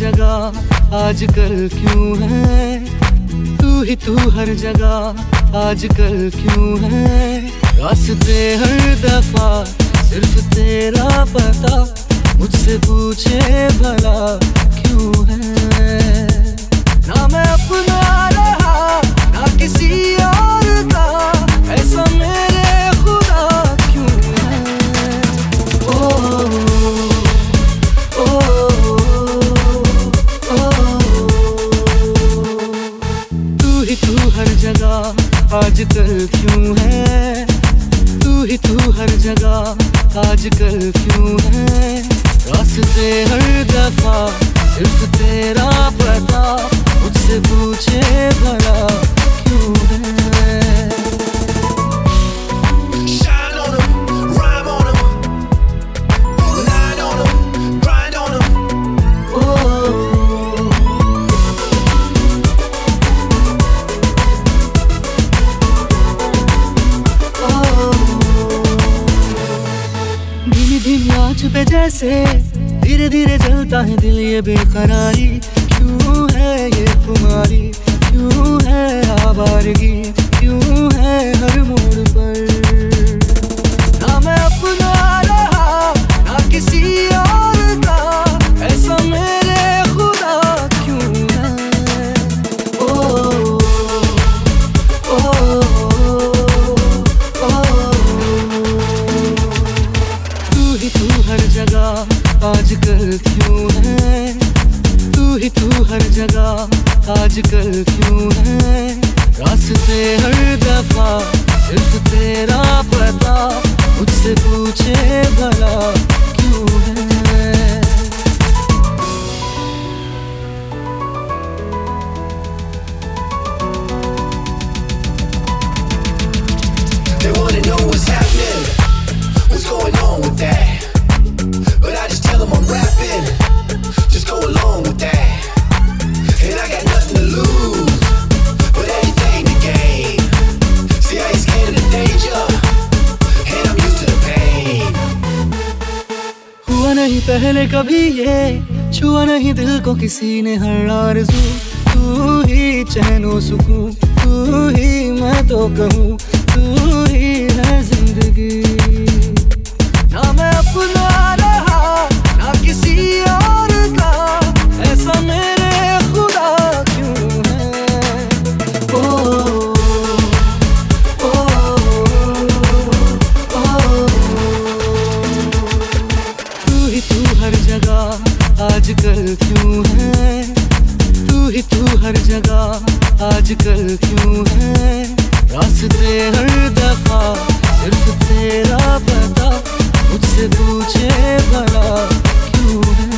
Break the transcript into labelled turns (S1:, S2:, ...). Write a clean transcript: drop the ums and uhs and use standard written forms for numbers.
S1: जगह आजकल क्यों है, तू हर जगह आजकल क्यों है। रास्ते हर दफा सिर्फ तेरा पता, मुझसे पूछे भला क्यों है। ना मैं अपना रहा ना किसी और का, ऐसा मेरे खुदा क्यों है। तू हर जगह आजकल क्यों है, तू हर जगह आजकल क्यों है। रास्ते हर दफा सिर्फ तेरा पता, मुझसे पूछे भला क्यों है। धीमी आँच पे जैसे धीरे धीरे जलता है दिल, ये बेकरारी क्यों है, ये खुमारी क्यों है, आवारगी क्यों है हर मोड़ पर। ना मैं अपना रहा ना किसी और का, ऐसा मेरे खुदा क्यों है। तू हर जगह आजकल क्यों है, तू हर जगह आजकल क्यों है। रास्ते हर दफा सिर्फ तेरा पता, मुझसे पूछे भला क्यों है।
S2: They wanna know what's happening, what's going on with that, but I just tell them I'm rapping, just go along with that. And I got nothing to lose, but everything to gain. See, I ain't scared of the danger, and I'm used to the pain.
S1: हुआ नहीं पहले कभी ये, छुआ नहीं दिल को किसी ने हर आरज़ू। तू ही चैनो सुकून, तू ही मैं तो कहूँ, तू ही है जिंदगी। ना मैं अपना रहा ना किसी और का, ऐसा मेरे खुदा क्यों है। तू हर जगह आजकल क्यों है, तू हर जगह आजकल क्यों है। रास्ते हर दफा सिर्फ तेरा पता, मुझसे पूछे भला क्यों है।